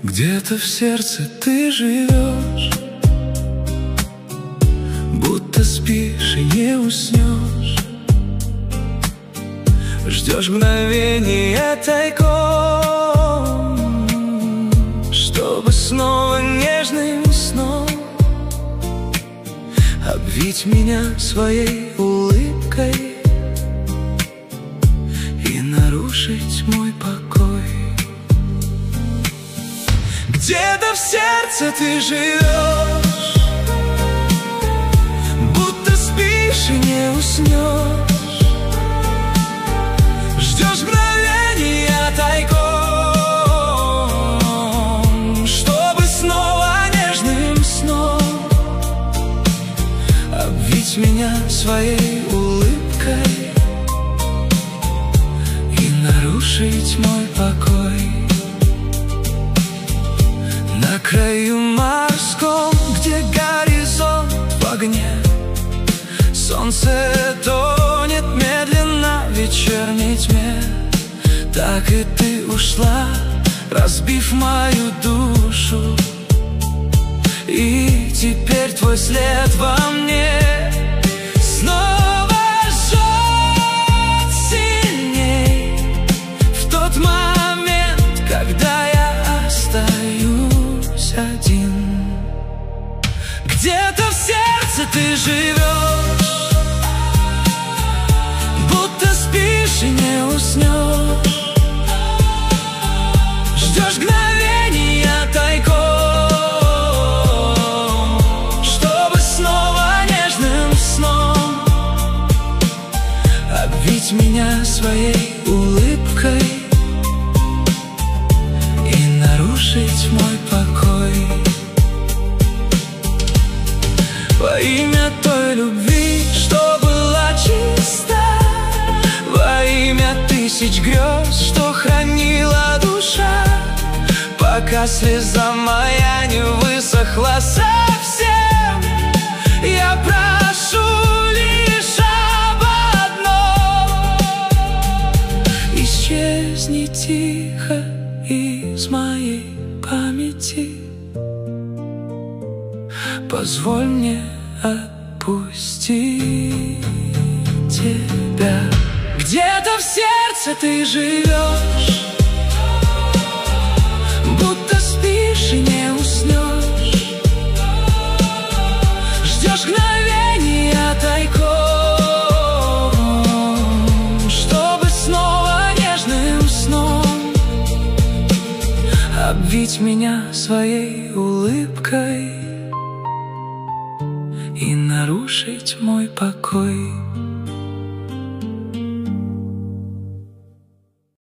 Где-то в сердце ты живешь, будто спишь и не уснешь. Ждешь мгновения тайком, чтобы снова нежным сном обвить меня своей улыбкой и нарушить мой покой. Где-то в сердце ты живешь, будто спишь и не уснешь. Ждешь мгновения тайком, чтобы снова нежным сном обвить меня своей улыбкой и нарушить мой покой. На краю морском, где горизонт в огне, солнце тонет медленно в вечерней тьме. Так и ты ушла, разбив мою душу, и теперь твой след во мне снова жжет сильней. В тот момент, когда я остаюсь один, где-то в сердце ты живешь, будто спишь и не уснешь. Ждешь мгновения тайком, чтобы снова нежным сном обвить меня своей улыбкой и нарушить мой покой. Во имя той любви, что была чиста, во имя тысяч грез, что хранила душа, пока слеза моя не высохла совсем, я прошу лишь об одном: исчезни тихо из моей памяти. Позволь мне отпустить тебя. Где-то в сердце ты живешь, будто спишь и не уснешь. Ждешь мгновения тайком, чтобы снова нежным сном обвить меня своей улыбкой и нарушить мой покой.